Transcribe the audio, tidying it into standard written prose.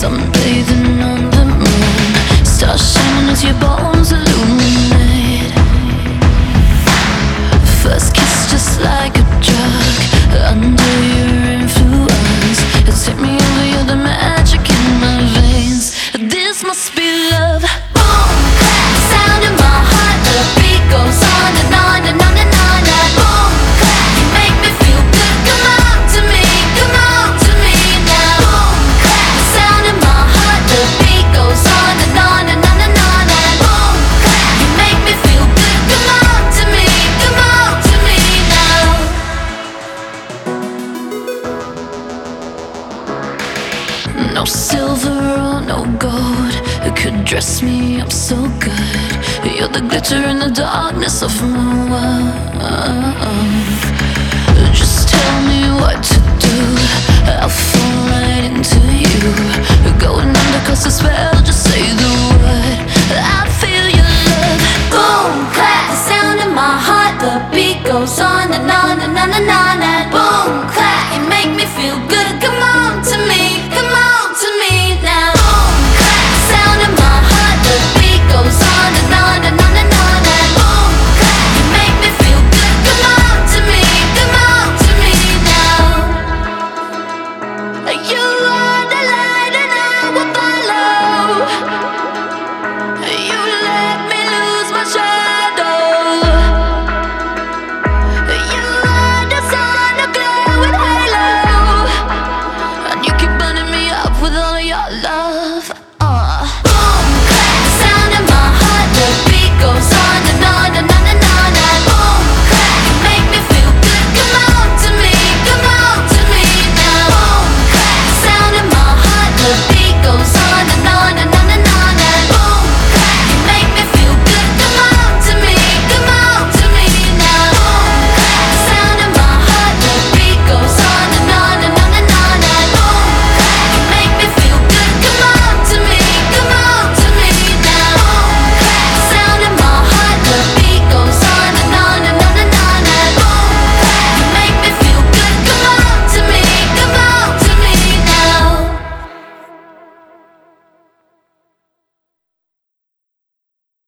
Sunbathing on the moon, stars shining as your bones illuminate. First kiss just like a drug, under your influence. It's hit me over, you're the magic in my veins. This must be love. Boom, clap, sound in my heart. The beat goes on and on and on and on. Boom, clap, you make me feel good. Come on to me, come on to me now. Boom, clap, sound in my heart. The beat goes on and on and on and on. Boom, clap, you make me feel good. Come on to me, come on to me now. No silver or no gold could dress me up so good. You're the glitter in the darkness of my world. Just tell me what to do, I'll fall right